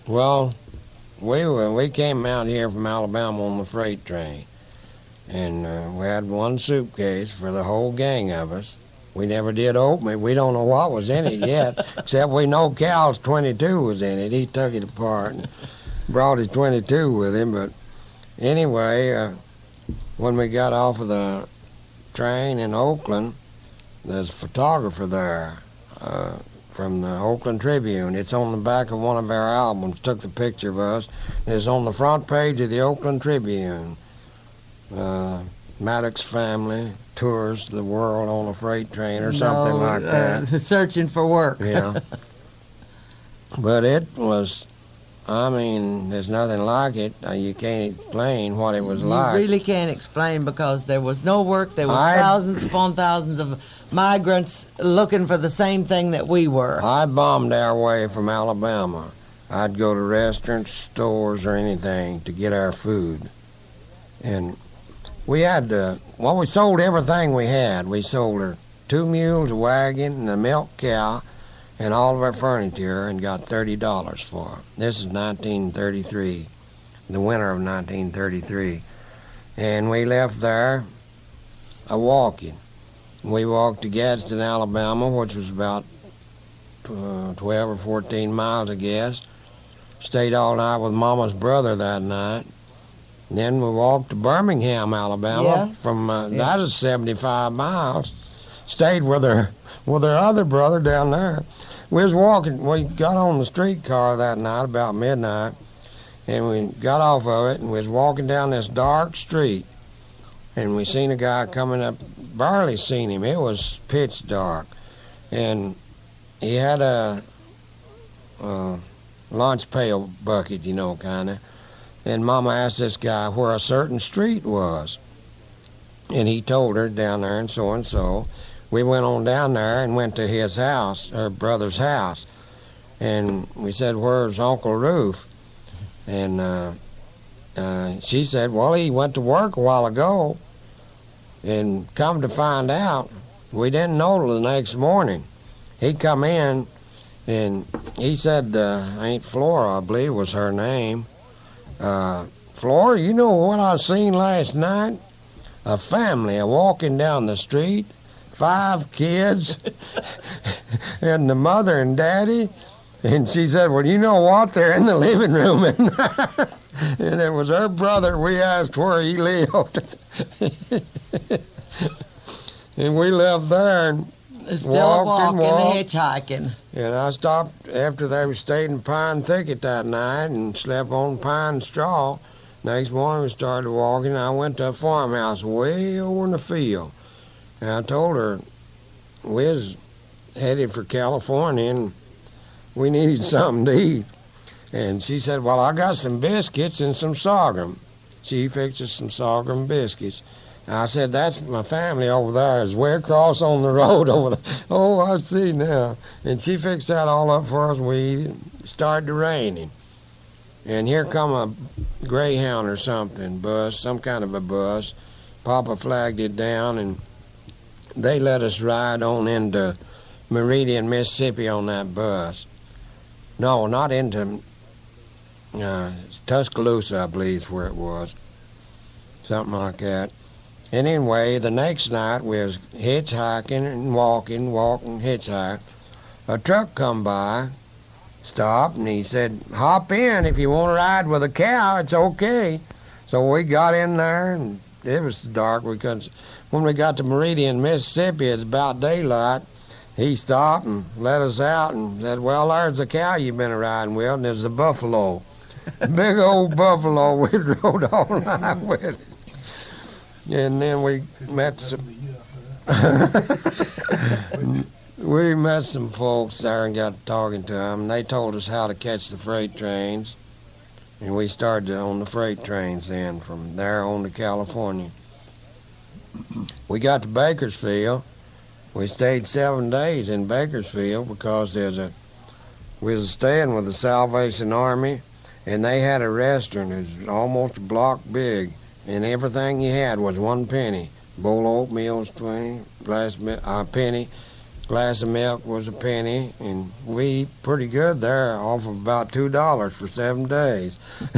Well, we came out here from Alabama on the freight train, and we had one suitcase for the whole gang of us. We never did open it. We don't know what was in it yet, except we know Cal's 22 was in it. He took it apart and brought his 22 with him. But anyway, when we got off of the train in Oakland, there's a photographer there from the Oakland Tribune. It's on the back of one of our albums. Took the picture of us. It's on the front page of the Oakland Tribune. Maddox family tours the world on a freight train or something like that. Searching for work. Yeah. But it was, I mean, there's nothing like it. You can't explain what it was like. You really can't explain, because there was no work. There was thousands upon thousands of migrants looking for the same thing that we were. I bombed our way from Alabama. I'd go to restaurants, stores, or anything to get our food. And we had we sold everything we had. We sold her 2 mules, a wagon, and a milk cow, and all of our furniture, and got $30 for it. This is 1933, the winter of 1933. And we left there walking. We walked to Gadsden, Alabama, which was about 12 or 14 miles, I guess. Stayed all night with Mama's brother that night. Then we walked to Birmingham, Alabama. Yeah. That is 75 miles. Stayed with her other brother down there. We was walking. We got on the streetcar that night about midnight, and we got off of it, and we was walking down this dark street, and we seen a guy coming up. Barely seen him. It was pitch dark, and he had a lunch pail bucket, kind of. And Mama asked this guy where a certain street was. And he told her down there and so. We went on down there and went to his house, her brother's house. And we said, "Where's Uncle Roof?" And she said, "Well, he went to work a while ago." And come to find out, we didn't know till the next morning. He come in, and he said, Aunt Flora, I believe was her name, "Flora, you know what I seen last night? A family walking down the street, 5 kids, and the mother and daddy." And she said, "Well, you know what? They're in the living room." And it was her brother. We asked where he lived. And we left there and Still walked and hitchhiking. And I stopped after they stayed in Pine Thicket that night and slept on pine straw. Next morning we started walking. I went to a farmhouse way over in the field. And I told her we was headed for California and we needed something to eat. And she said, "Well, I got some biscuits and some sorghum." She fixed us some sorghum biscuits. And I said, "That's my family over there. It's way across on the road over there." "Oh, I see now." And she fixed that all up for us, and we started raining. And here come a Greyhound or something, bus, some kind of a bus. Papa flagged it down, and they let us ride on into Meridian, Mississippi on that bus. No, not into Tuscaloosa, I believe is where it was. Something like that. And anyway, the next night we was hitchhiking and walking, hitchhike. A truck come by, stopped, and he said, "Hop in if you want to ride with a cow, it's okay." So we got in there, and it was dark. We couldn't. When we got to Meridian, Mississippi, it's about daylight. He stopped and let us out and said, "Well, there's the cow you've been riding with," and there's the buffalo. Big old buffalo. We rode all night with it. And then we met some folks there and got talking to them. They told us how to catch the freight trains, and we started on the freight trains then from there on to California. We got to Bakersfield. We stayed 7 days in Bakersfield because we was staying with the Salvation Army, and they had a restaurant. It was almost a block big. And everything you had was 1 penny. Bowl of oatmeal was 20, penny, glass of milk was a penny, and we eat pretty good there, off of about $2 for 7 days.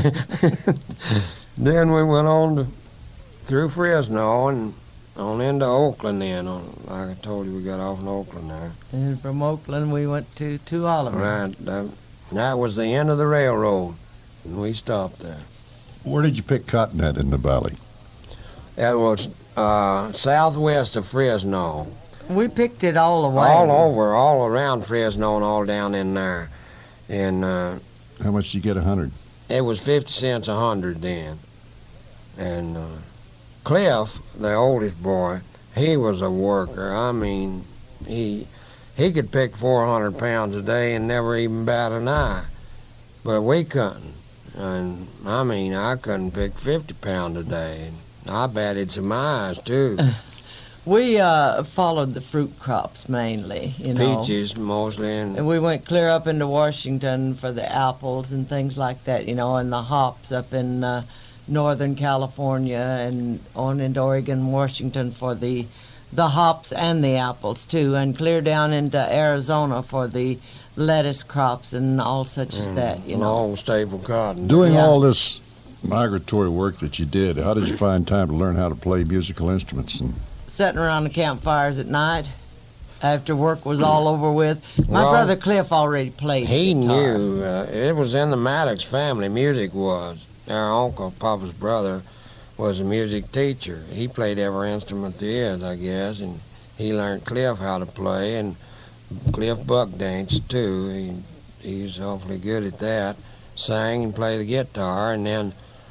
Then we went on through Fresno and on into Oakland then. Like I told you, we got off in Oakland there. And from Oakland, we went to Oliver. Right. That was the end of the railroad, and we stopped there. Where did you pick cotton at in the valley? That was southwest of Fresno. We picked it all the way. All over, all around Fresno and all down in there. And How much did you get, 100? it was 50 cents a hundred then. And Cliff, the oldest boy, he was a worker. I mean, he could pick 400 pounds a day and never even bat an eye. But we couldn't. And I mean, I couldn't pick 50 pounds a day. And I batted some eyes too. We followed the fruit crops mainly, you know. Peaches mostly. And we went clear up into Washington for the apples and things like that, you know, and the hops up in Northern California and on into Oregon, Washington for the hops and the apples too, and clear down into Arizona for the lettuce crops and all such as that, you know. Long staple cotton. Doing Yeah. all this migratory work that you did, how did you find time to learn how to play musical instruments? And Sitting around the campfires at night after work was all over with. My Well, brother Cliff already played He guitar. knew. It was in the Maddox family. Music was. Our uncle, Papa's brother, was a music teacher. He played every instrument there is, I guess, and he learned Cliff how to play, and Cliff buck danced too. He was awfully good at that. Sang and played the guitar, and then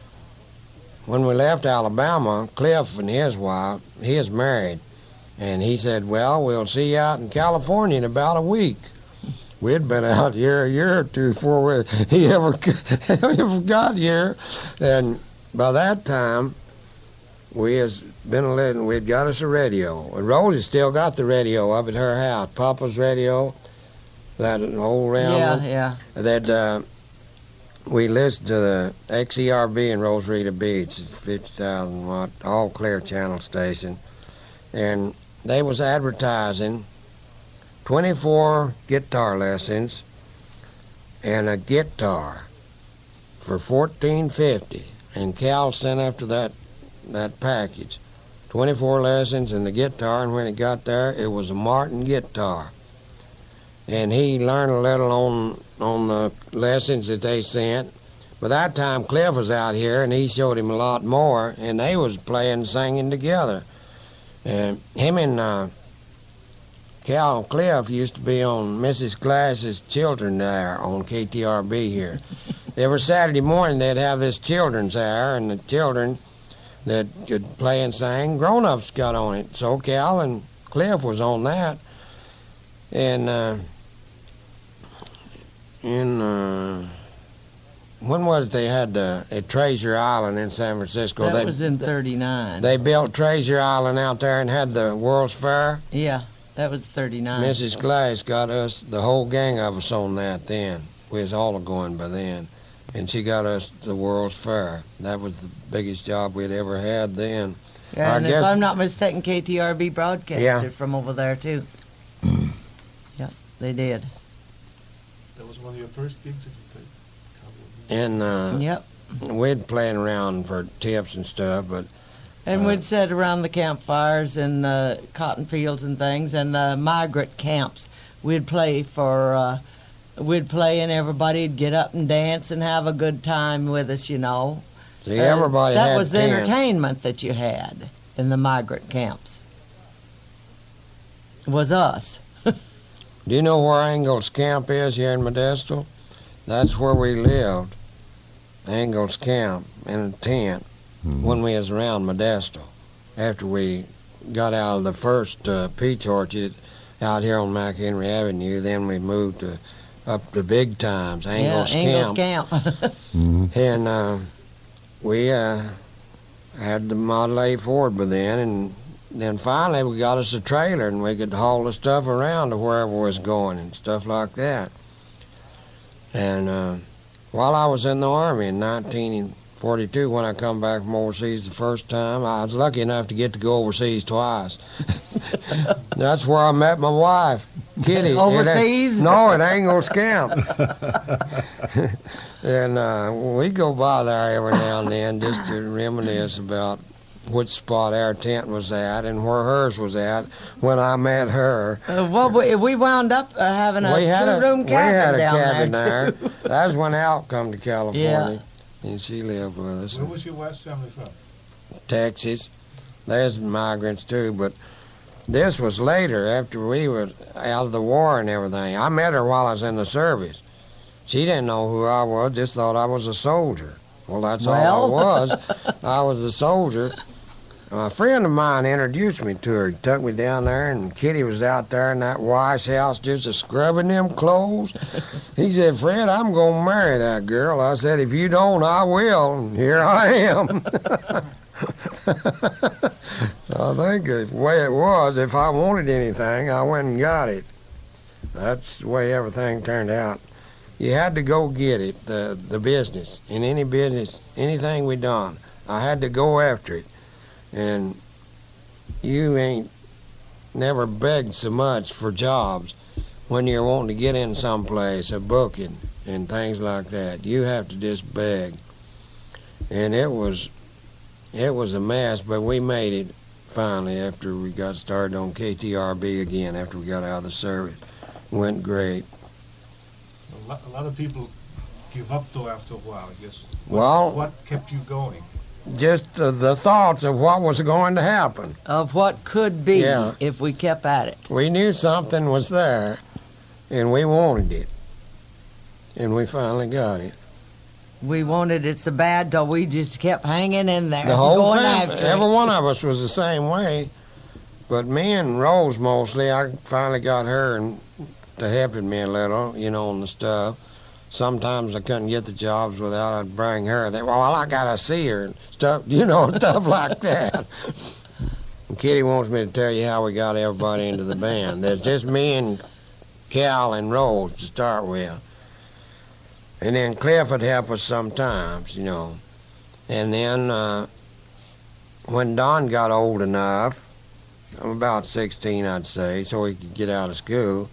when we left Alabama, Cliff and his wife, he is married, and he said, well, we'll see you out in California in about a week. We'd been out here a year or two before he ever got here, and by that time, we'd got us a radio, and Rosie still got the radio up at her house, Papa's radio, that old round one. Yeah. That we listened to the XERB in Rosarita Beach. It's 50,000 watt, all clear channel station. And they was advertising 24 guitar lessons and a guitar for $14.50. And Cal sent after that package. 24 lessons and the guitar, and when it got there, it was a Martin guitar. And he learned a little on the lessons that they sent. By that time, Cliff was out here, and he showed him a lot more, and they was playing and singing together. And him and Cal and Cliff used to be on Mrs. Glass's Children there on KTRB here. Every Saturday morning, they'd have this children's hour, and the children that could play and sing, grown-ups got on it. So Cal and Cliff was on that. And when was it they had at Treasure Island in San Francisco? That was in 39. They built Treasure Island out there and had the World's Fair. Yeah, that was 39. Mrs. Glass got us, the whole gang of us on that then. We was all going by then. And she got us the World's Fair. That was the biggest job we'd ever had then. Yeah, and I if guess- I'm not mistaken, KTRB broadcasted Yeah. from over there too. Yeah, they did. That was one of your first gigs that you played? And Yep. we'd playing around for tips and stuff, but And we'd sit around the campfires and the cotton fields and things, and the migrant camps. We'd play and everybody'd get up and dance and have a good time with us, you know. see, everybody that had was the tents. entertainment that you had in the migrant camps. Was us. Do you know where Angles Camp is here in Modesto? That's where we lived. Angles Camp in a tent when we was around Modesto. After we got out of the first peach orchard out here on McHenry Avenue, then we moved up to Big Times, Angles yeah, Angles Camp. And we had the Model A Ford by then, and then finally we got us a trailer, and we could haul the stuff around to wherever we was going and stuff like that. And while I was in the Army in 1942, when I come back from overseas the first time, I was lucky enough to get to go overseas twice. That's where I met my wife. Kitty. Overseas? No, it ain't gonna scamp. And we go by there every now and then just to reminisce about which spot our tent was at and where hers was at when I met her. Well, we wound up having a two-room cabin we had a down cabin there. there. That was when Al come to California, and she lived with us. Where was your wife's family from? Texas. There's migrants too, but this was later after we were out of the war and everything. I met her while I was in the service. She didn't know who I was, just thought I was a soldier. Well, that's all I was. I was a soldier. A friend of mine introduced me to her. He took me down there, and Kitty was out there in that wash house just a scrubbing them clothes. He said, Fred, I'm going to marry that girl. I said, if you don't, I will. And here I am. I think the way it was, if I wanted anything, I went and got it. That's the way everything turned out. You had to go get it, the business. In any business, anything we done, I had to go after it. And you ain't never begged so much for jobs when you're wanting to get in someplace, a booking and things like that. You have to just beg. And it was a mess, but we made it finally after we got started on KTRB again, after we got out of the service. Went great. A lot of people give up though after a while, I guess. What kept you going? Just the thoughts of what was going to happen. Of what could be if we kept at it. We knew something was there, and we wanted it. And we finally got it. We wanted it so bad, though we just kept hanging in there. The whole going family, after every it. one of us was the same way. But me and Rose mostly, I finally got her and to helping me a little, on the stuff. Sometimes I couldn't get the jobs without I'd bring her. I gotta see her and stuff, stuff like that. And Kitty wants me to tell you how we got everybody into the band. There's just me and Cal and Rose to start with. And then Cliff would help us sometimes, And then when Don got old enough, I'm about 16, I'd say, so he could get out of school,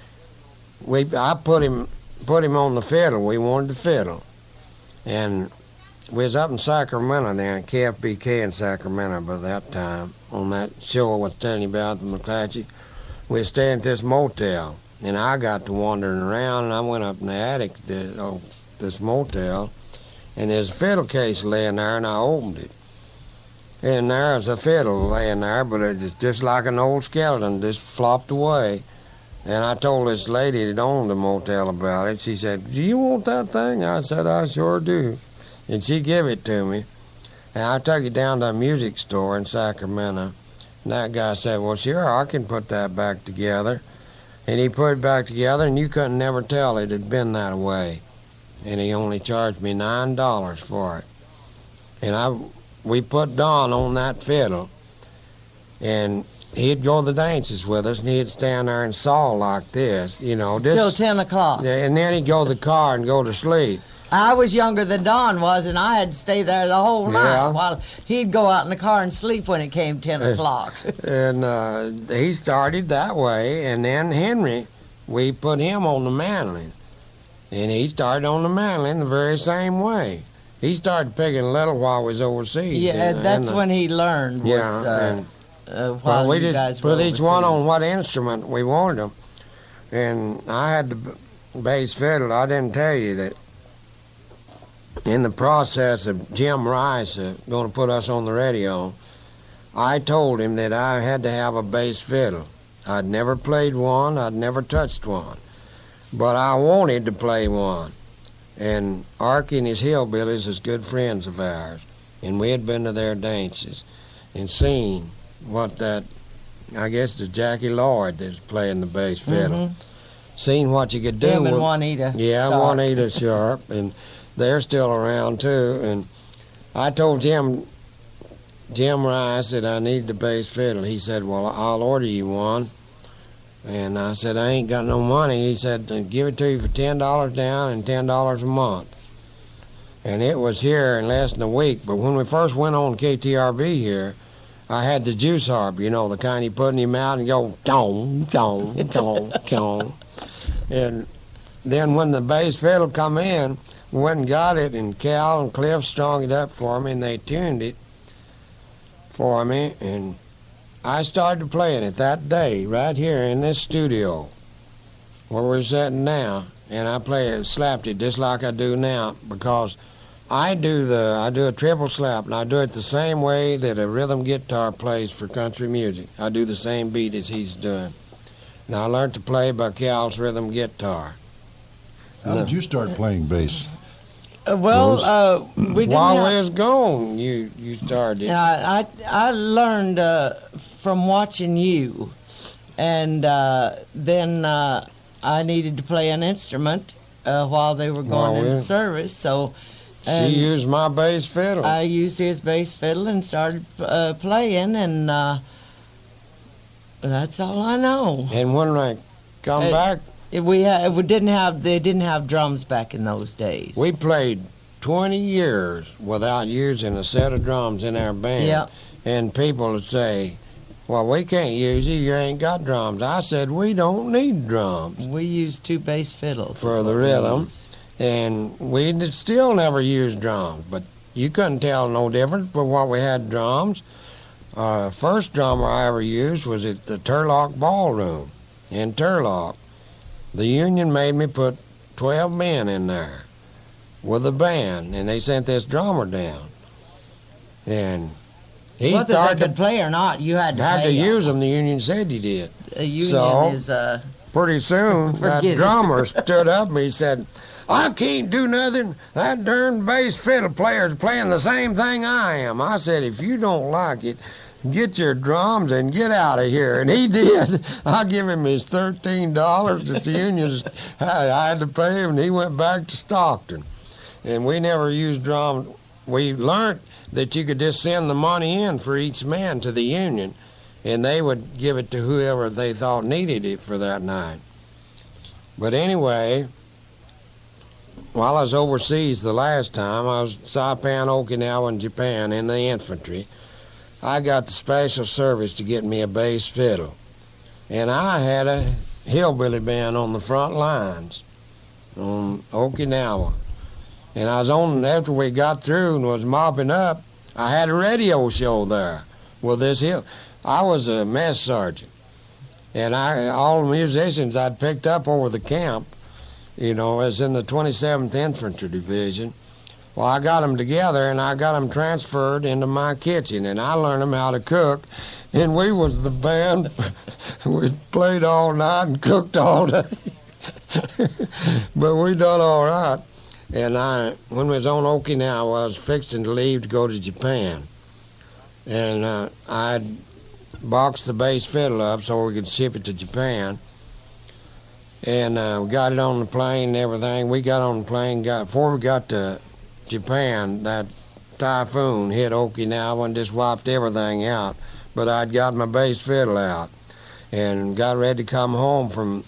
I put him on the fiddle. We wanted to fiddle. And we was up in Sacramento then, KFBK in Sacramento by that time, on that show I was telling you about, the McClatchy. We was staying at this motel, and I got to wandering around, and I went up in the attic of this motel, and there's a fiddle case laying there, and I opened it. And there was a fiddle laying there, but it was just like an old skeleton, just flopped away. And I told this lady that owned the motel about it. She said, do you want that thing? I said, I sure do. And she gave it to me. And I took it down to a music store in Sacramento. And that guy said, well, sure, I can put that back together. And he put it back together, and you couldn't never tell it had been that way. And he only charged me $9 for it. And we put Don on that fiddle. And he'd go to the dances with us, and he'd stand there and saw like this, Till 10 o'clock. And then he'd go to the car and go to sleep. I was younger than Don was, and I had to stay there the whole night Yeah. while he'd go out in the car and sleep when it came 10 o'clock. And he started that way, and then Henry, we put him on the mandolin. And he started on the mandolin the very same way. He started picking a little while we was overseas. Yeah, that's when he learned. Was, while we you just guys put were each one on overseas. what instrument we wanted them. And I had the bass fiddle. I didn't tell you that in the process of Jim Rice going to put us on the radio, I told him that I had to have a bass fiddle. I'd never played one. I'd never touched one. But I wanted to play one. And Arky and his hillbillies is good friends of ours. And we had been to their dances and seen what that, I guess the Jackie Lloyd that's playing the bass fiddle. Seen what you could do. Him and with, Juanita. Yeah, Sharp. Juanita Sharp. And they're still around too. And I told Jim Rice that I needed the bass fiddle. He said, well, I'll order you one. And I said, I ain't got no money. He said, give it to you for $10 down and $10 a month. And it was here in less than a week. But when we first went on KTRB here, I had the juice harp, you know, the kind you put in your mouth and go, dong, dong, dong, dong. And then when the bass fiddle come in, we went and got it, and Cal and Cliff strung it up for me, and they tuned it for me, and I started playing it that day right here in this studio where we're sitting now, and I slapped it just like I do now, because I do a triple slap, and I do it the same way that a rhythm guitar plays for country music. I do the same beat as he's doing. And I learned to play by Cal's rhythm guitar. How did you start playing bass? We didn't While have, we was gone, you started. I learned from watching you, and then I needed to play an instrument while they were going into service, so... She used my bass fiddle. I used his bass fiddle and started playing, and that's all I know. And when I come back, they didn't have drums back in those days. we played 20 years without using a set of drums in our band. Yep. And people would say, well, we can't use you ain't got drums. I said, we don't need drums We used two bass fiddles for is the what we rhythm. used. And we still never used drums, but you couldn't tell no difference but what we had drums. First drummer I ever used was at the Turlock Ballroom in Turlock. The union made me put 12 men in there with a band, and they sent this drummer down. And he Whether started they could play or not, you had to had to pay use them. The union said he did. A union So- is Pretty soon, that Forget it. drummer stood up and he said, I can't do nothing. That darn bass fiddle player's playing the same thing I am. I said, if you don't like it, get your drums and get out of here. And he did. I give him his $13 that the unions I had to pay him, and he went back to Stockton. And we never used drums. We learned that you could just send the money in for each man to the union, and they would give it to whoever they thought needed it for that night. But anyway, while I was overseas the last time, I was Saipan, Okinawa, and Japan in the infantry. I got the special service to get me a bass fiddle. And I had a hillbilly band on the front lines on Okinawa. And I was after we got through and was mopping up, I had a radio show there with this hill. I was a mess sergeant. And all the musicians I'd picked up over the camp, you know, as in the 27th Infantry Division. Well, I got them together, and I got them transferred into my kitchen, and I learned them how to cook. And we was the band. We played all night and cooked all day. But we done all right. And when we was on Okinawa, I was fixing to leave to go to Japan. And I'd boxed the bass fiddle up so we could ship it to Japan. And we got it on the plane and everything. We got on the plane, before we got to Japan, that typhoon hit Okinawa and just wiped everything out. But I'd got my bass fiddle out and got ready to come home from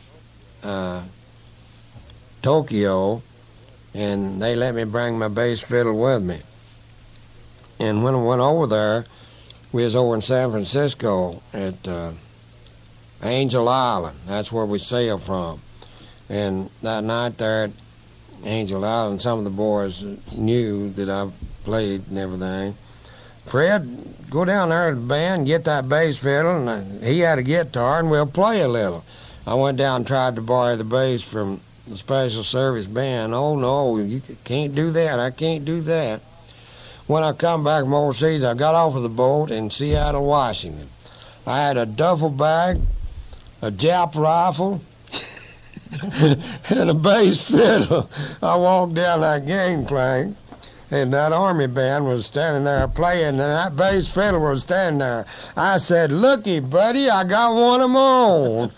Tokyo, and they let me bring my bass fiddle with me. And when I went over there, we was over in San Francisco at Angel Island. That's where we sailed from. And that night there at Angel Island, some of the boys knew that I played and everything. Fred, go down there to the band, get that bass fiddle, and he had a guitar, and we'll play a little. I went down and tried to borrow the bass from the Special Service Band. Oh, no, you can't do that. I can't do that. When I come back from overseas, I got off of the boat in Seattle, Washington. I had a duffel bag, a Jap rifle, and a bass fiddle. I walked down that gangplank, and that army band was standing there playing, and that bass fiddle was standing there. I said, "Looky, buddy, I got one of my own."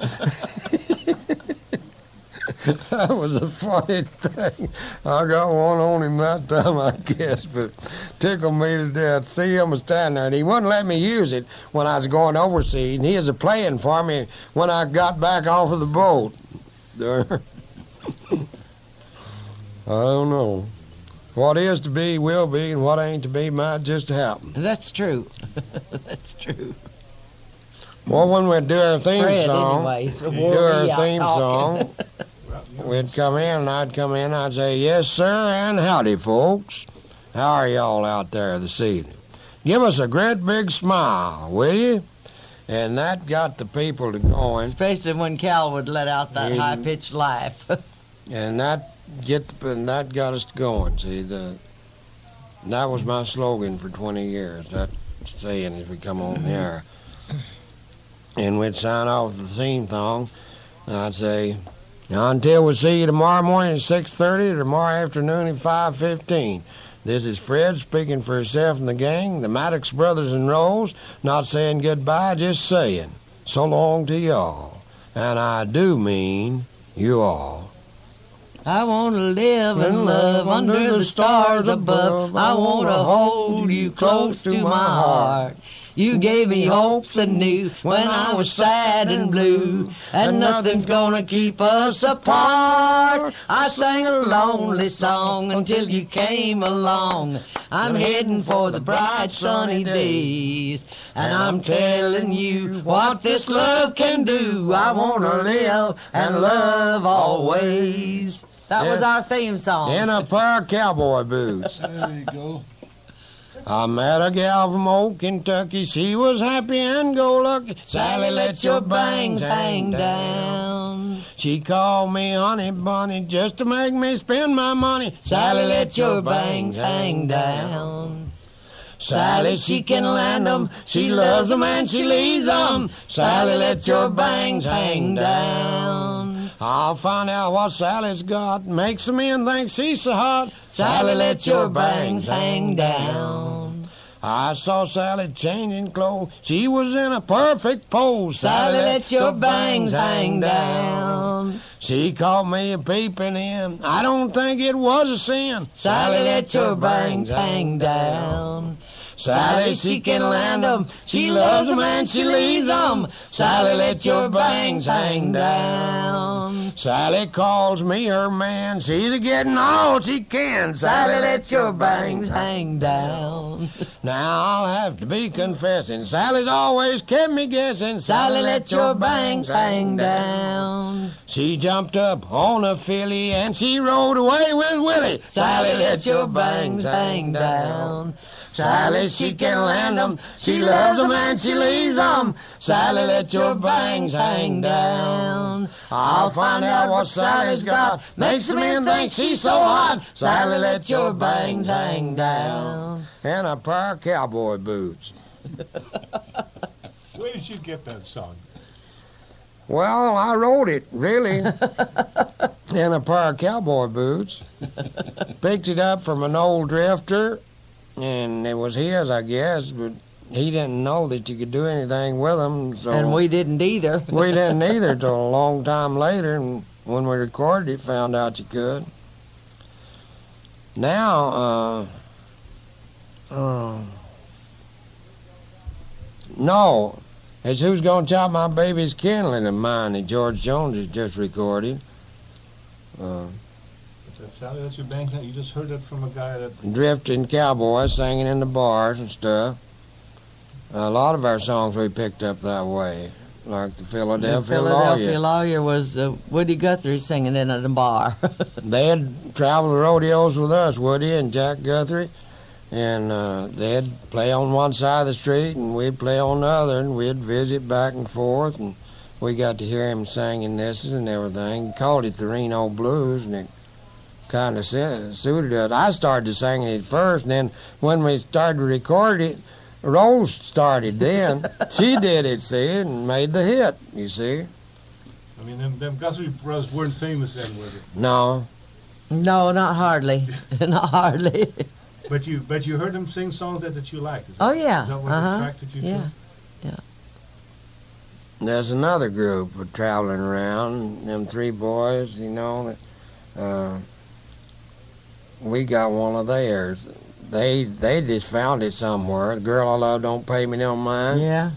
That was a funny thing. I got one on him that time, I guess, but tickled me to death. See him was standing there, and he wouldn't let me use it when I was going overseas, and he was playing for me when I got back off of the boat. I don't know. What is to be will be, and what ain't to be might just happen. That's true. That's true. Well, when we do our theme Fred, song, anyways, do wore our me out theme talking. song, we'd come in, and I'd come in, I'd say, yes, sir, and howdy, folks. How are y'all out there this evening? Give us a great big smile, will you? And that got the people to going, Especially when Cal would let out that Yeah. high-pitched laugh. and that got us going. See, that was my slogan for 20 years. That saying as we come on the air. And we'd sign off the theme song. I'd say, until we see you tomorrow morning at 6:30 or tomorrow afternoon at 5:15. This is Fred speaking for himself and the gang, the Maddox Brothers and Rose, not saying goodbye, just saying so long to y'all. And I do mean you all. I want to live and love under the stars above. I want to hold you close to my heart. You gave me hopes anew when I was sad and blue, and nothing's gonna keep us apart. I sang a lonely song until you came along. I'm heading for the bright sunny days, and I'm telling you what this love can do. I wanna live and love always. That was our theme song. In a pair of cowboy boots. There you go. I met a gal from old Kentucky. She was happy and go lucky. Sally, let your bangs hang down. She called me honey bunny just to make me spend my money. Sally, let your bangs hang down. Sally, she can land 'em. She loves 'em and she leaves 'em. Sally, let your bangs hang down. I'll find out what Sally's got. Makes a man think she's so hot. Sally, let your bangs hang down. I saw Sally changing clothes. She was in a perfect pose. Sally, let your bangs hang down. She caught me a peeping in. I don't think it was a sin. Sally, let your bangs hang down. Sally, she can land 'em. She loves 'em and she leaves 'em. Sally, let your bangs hang down. Sally calls me her man. She's a-getting all she can. Sally, let your bangs hang down. Now I'll have to be confessing, Sally's always kept me guessing. Sally, let your bangs hang down. She jumped up on a filly and she rode away with Willie. Sally, let your bangs hang down. Sally, she can land 'em. She loves 'em and she leaves 'em. Sally, let your bangs hang down. I'll find out what Sally's got. Makes a man think she's so hot. Sally, let your bangs hang down. And a pair of cowboy boots. Where did you get that song? Well, I wrote it, really. In a pair of cowboy boots. Picked it up from an old drifter, and it was his, I guess, but he didn't know that you could do anything with them. So And we didn't either. we didn't either till a long time later, and when we recorded it, found out you could. Now, no, it's Who's Gonna Chop My Baby's Kindling of mine that George Jones has just recorded. Sally, that's your bangs. You just heard that from a guy that. Drifting cowboys singing in the bars and stuff. A lot of our songs we picked up that way, like the The Philadelphia Philadelphia Lawyer. Lawyer was Woody Guthrie singing in at the bar. They'd travel the rodeos with us, Woody and Jack Guthrie, and they'd play on one side of the street and we'd play on the other, and we'd visit back and forth, and we got to hear him singing this and everything. He called it the Reno Blues, and it kind of suited us. I started singing it first, and then when we started to record it, Rose started then. She did it, see, and made the hit, you see. I mean, them Guthrie brothers weren't famous then, were they? No. No, not hardly. Not hardly. But you heard them sing songs that you liked. Is that, Oh, yeah. Is that what Uh-huh. attracted you Yeah. to? There's another group of traveling around, them three boys, you know, that we got one of theirs. They just found it somewhere. The Girl I Love Don't Pay Me No Mind. Yeah.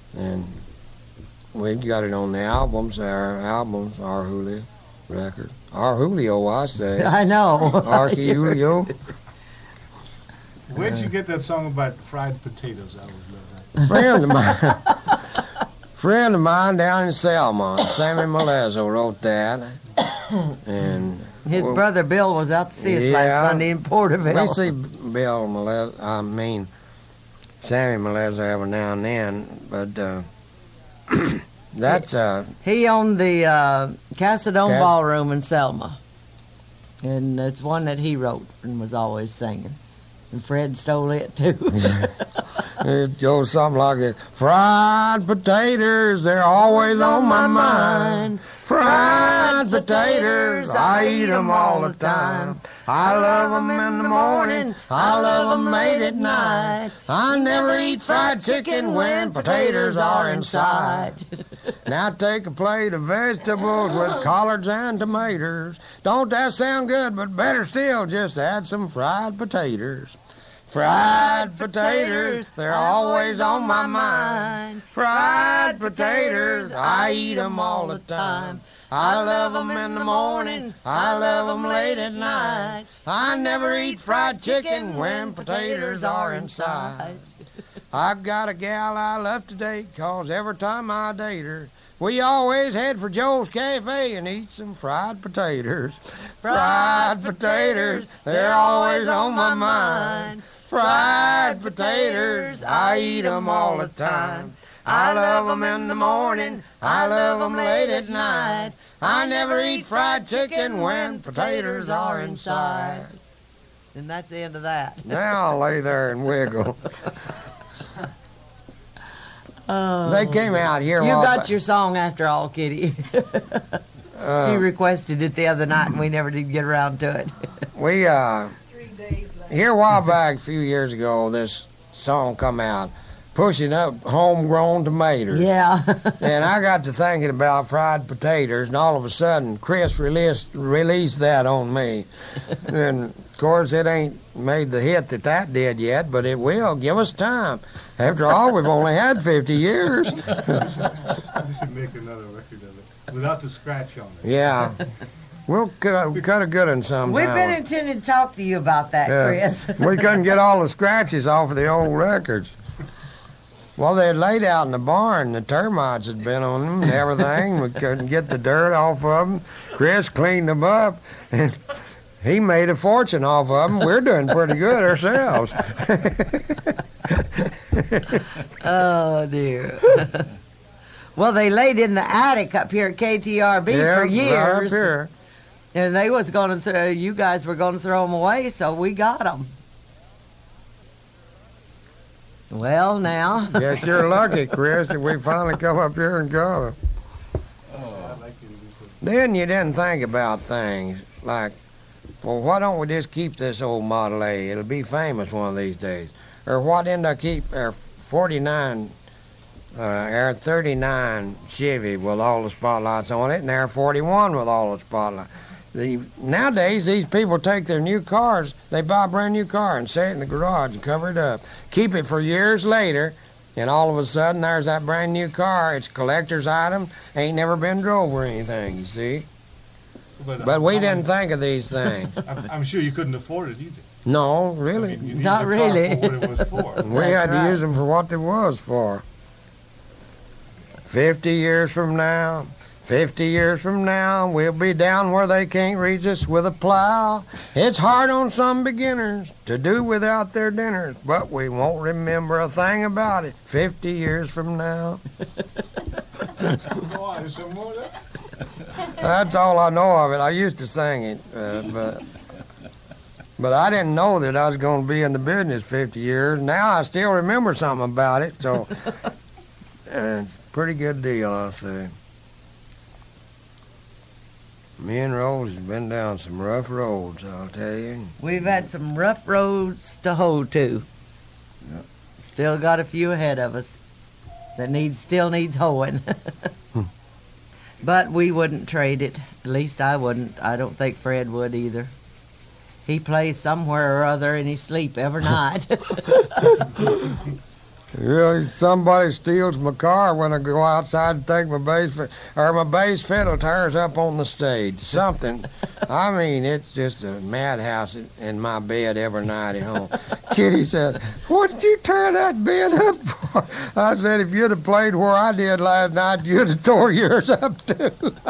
And we got it on the albums, our Hulu record. Or Julio, I say. I know. Archie Julio. Where'd you get that song about fried potatoes? I always love that. Friend of mine down in Selma, Sammy Malezzo wrote that. And His brother Bill was out to see us last Sunday in Porterville. we see Bill Malezzo, Sammy Malezzo every now and then, but that's He owned the Casadone Ballroom in Selma. And it's one that he wrote and was always singing. And Fred stole it too. it goes something like this. Fried potatoes, they're always on my mind. Fried potatoes, I eat 'em all the time. I love 'em in the morning, I love 'em late at night. I never eat fried chicken when potatoes are inside. Now take a plate of vegetables with collards and tomatoes. Don't that sound good? But better still, just add some fried potatoes. Fried potatoes, they're always on my mind. Fried potatoes, I eat 'em all the time. I love 'em in the morning, I love 'em late at night. I never eat fried chicken when potatoes are inside. I've got a gal I love to date, 'cause every time I date her, we always head for Joe's Cafe and eat some fried potatoes. Fried potatoes, they're always on my mind. Fried potatoes, I eat 'em all the time. I love 'em in the morning, I love 'em late at night. I never eat fried chicken when potatoes are inside. And that's the end of that. Now I'll lay there and wiggle. They came out here. You got your song after all, Kitty. She requested it the other night and we never did get around to it. We, here a while back, a few years ago, this song come out, Pushing Up Homegrown Tomatoes. Yeah. And I got to thinking about fried potatoes, and all of a sudden, Chris released that on me. And, of course, it ain't made the hit that did yet, but it will. Give us time. After all, we've only had 50 years. You should make another record of it without the scratch on it. Yeah. We'll cut a good one sometime. We've been intending to talk to you about that, Chris. We couldn't get all the scratches off of the old records. Well, they had laid out in the barn. The termites had been on them and everything. We couldn't get the dirt off of them. Chris cleaned them up. And he made a fortune off of them. We're doing pretty good ourselves. Oh, dear. Well, they laid in the attic up here at KTRB for years. Right up here. And they was going to you guys were going to throw them away, so we got them. Well, now. Yes, you're lucky, Chris, that we finally come up here and got them. Then you didn't think about things like, well, why don't we just keep this old Model A? It'll be famous one of these days. Or why didn't I keep our 39, our 39 Chevy with all the spotlights on it, and our 41 with all the spotlights? Nowadays, these people take their new cars, they buy a brand new car and set it in the garage and cover it up. Keep it for years later, and all of a sudden, there's that brand new car. It's a collector's item, ain't never been drove or anything, you see? But we didn't think of these things. I'm sure you couldn't afford it either. No, really. I mean, you needed Not the car really. for what it was for. We had to use them for what it was for. 50 years from now, 50 years from now, we'll be down where they can't reach us with a plow. It's hard on some beginners to do without their dinners, but we won't remember a thing about it 50 years from now. Go on, some more there? That's all I know of it. I used to sing it, but I didn't know that I was going to be in the business 50 years. Now I still remember something about it, so it's a pretty good deal, I'll say. Me and Rose has been down some rough roads, I'll tell you. We've had some rough roads to hoe to. Yep. Still got a few ahead of us that still needs hoeing. But we wouldn't trade it. At least I wouldn't. I don't think Fred would either. He plays somewhere or other in his sleep every night. Really, somebody steals my car when I go outside to take my my bass fiddle tears up on the stage. Something. I mean, it's just a madhouse in my bed every night at home. Kitty said, "What did you tear that bed up for?" I said, "If you'd have played where I did last night, you'd have tore yours up too."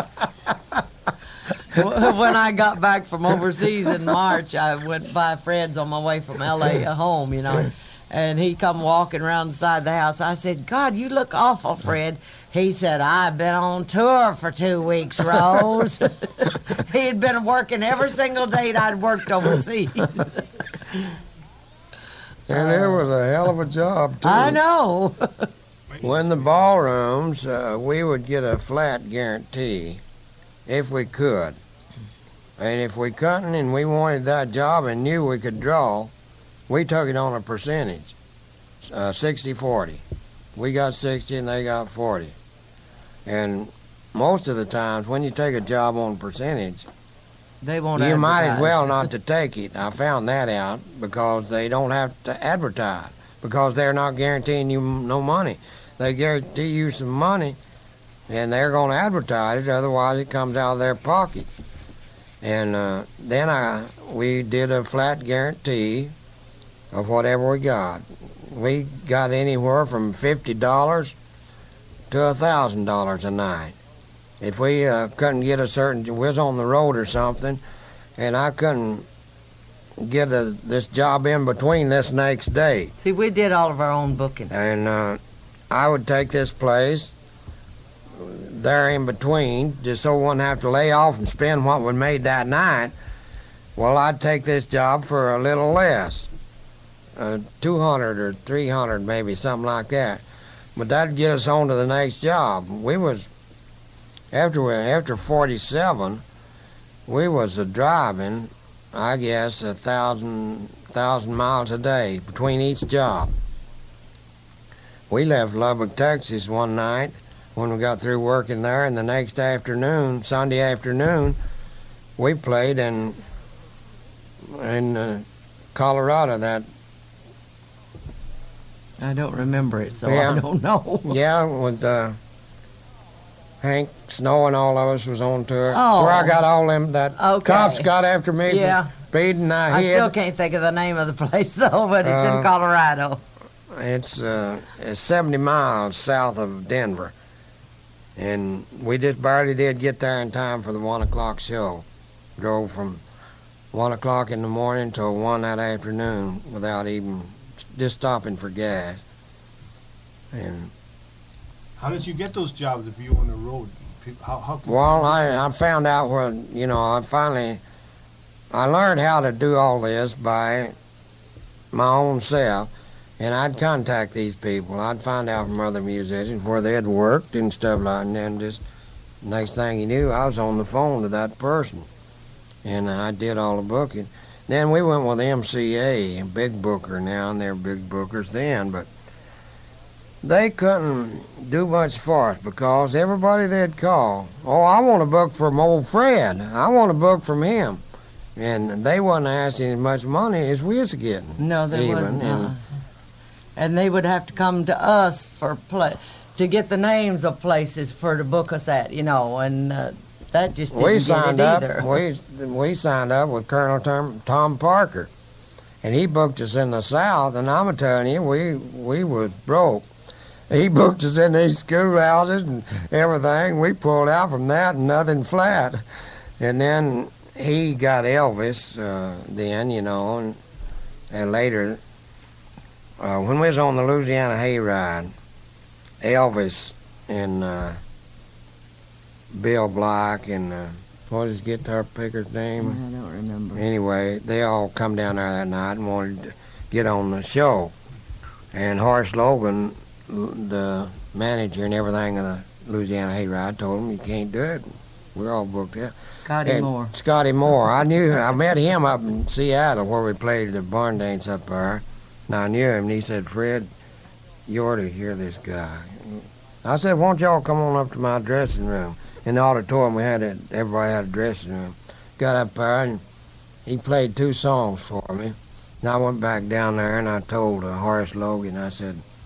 When I got back from overseas in March, I went by Fred's on my way from L.A. home, and he come walking around the side of the house. I said, "God, you look awful, Fred." He said, "I've been on tour for 2 weeks, Rose." He had been working every single day I'd worked overseas. And it was a hell of a job, too. I know. When the ballrooms, we would get a flat guarantee if we could. And if we couldn't and we wanted that job and knew we could draw, we took it on a percentage, 60-40. We got 60 and they got 40. And most of the times when you take a job on percentage, they won't you might as advertise. well not to take it. I found that out because they don't have to advertise because they're not guaranteeing you no money. They guarantee you some money and they're going to advertise it, otherwise it comes out of their pocket. And then we did a flat guarantee of whatever we got. We got anywhere from $50 to $1,000 a night. If we couldn't get we was on the road or something, and I couldn't get this job in between this next day. See, we did all of our own booking. And I would take this place there in between, just so I wouldn't have to lay off and spend what we made that night. Well, I'd take this job for a little less, 200 or 300 maybe, something like that. But that'd get us on to the next job. We was, after 47, we was driving, I guess, 1,000 miles a day between each job. We left Lubbock, Texas one night when we got through working there, and the next afternoon, Sunday afternoon, we played in Colorado. That I don't remember it, so Yeah. I don't know. Yeah, with Hank Snow and all of us was on tour. Oh. Where I got all them that Okay. cops got after me Yeah. for speeding. I still hid. can't think of the name of the place, though, but it's in Colorado. It's 70 miles south of Denver. And we just barely did get there in time for the 1 o'clock show. Drove from 1 o'clock in the morning till 1 that afternoon without even just stopping for gas. And How did you get those jobs if you were on the road? How could well, I found out where, I learned how to do all this by my own self. And I'd contact these people. I'd find out from other musicians where they had worked and stuff like that. And then just next thing you knew, I was on the phone to that person. And I did all the booking. Then we went with MCA, a big booker now, and they're big bookers then. But they couldn't do much for us because everybody they'd call, "Oh, I want to book from old Fred. I want to book from him." And they wasn't asking as much money as we was getting. No, there even. wasn't. And they would have to come to us to get the names of places to book us at, and that just didn't We get signed it up. either. We signed up with Colonel Tom Parker, and he booked us in the South. And I'm telling you, we was broke. He booked us in these schoolhouses and everything. We pulled out from that and nothing flat. And then he got Elvis and later. When we was on the Louisiana Hayride, Elvis and Bill Black and what is his guitar picker's I name? don't remember. Anyway, they all come down there that night and wanted to get on the show. And Horace Logan, the manager and everything of the Louisiana Hayride, told him, "You can't do it. We're all booked out." Scotty Moore. Scotty Moore. I met him up in Seattle where we played the barn dance up there. And I knew him, and he said, "Fred, you ought to hear this guy." I said, "Why don't y'all come on up to my dressing room?" In the auditorium, everybody had a dressing room. Got up there, and he played 2 songs for me. And I went back down there, and I told Horace Logan, I said,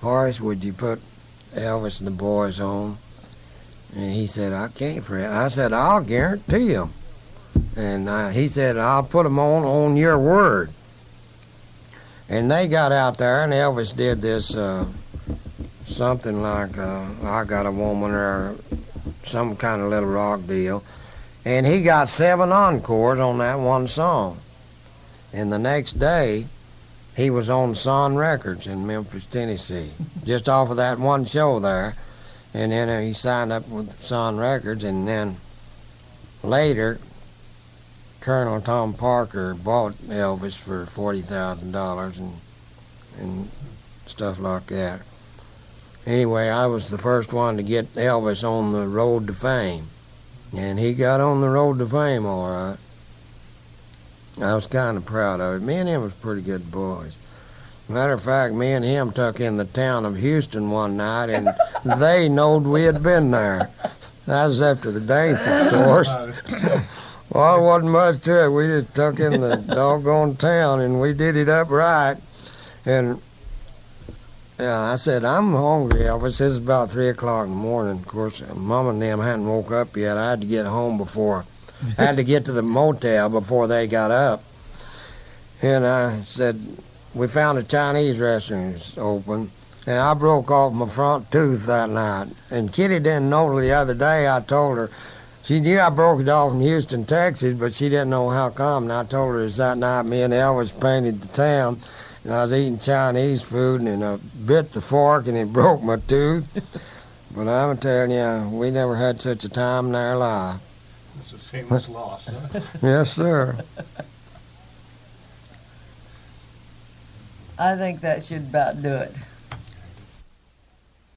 Horace, would you put Elvis and the boys on? And he said, I can't, Fred. I said, I'll guarantee them. And he said, I'll put them on your word. And they got out there, and Elvis did this something like I Got a Woman or some kind of little rock deal. And he got 7 encores on that one song. And the next day, he was on Sun Records in Memphis, Tennessee, just off of that one show there. And then he signed up with Sun Records, and then later, Colonel Tom Parker bought Elvis for $40,000 and stuff like that. Anyway, I was the first one to get Elvis on the road to fame, and he got on the road to fame all right. I was kind of proud of it. Me and him was pretty good boys. Matter of fact, me and him took in the town of Houston one night, and they knowed we had been there. That was after the dance, of course. Well, it wasn't much to it. We just took in the doggone town, and we did it up right. And I said, I'm hungry, Elvis. This is about 3 o'clock in the morning. Of course, Mom and them hadn't woke up yet. I had to get home before. I had to get to the motel before they got up. And I said, we found a Chinese restaurant open, and I broke off my front tooth that night. And Kitty didn't know the other day. I told her. She knew I broke it off in Houston, Texas, but she didn't know how come. And I told her it was that night me and Elvis painted the town, and I was eating Chinese food, and I bit the fork, and it broke my tooth. But I'm telling you, we never had such a time in our life. It's a famous loss, huh? Yes, sir. I think that should about do it.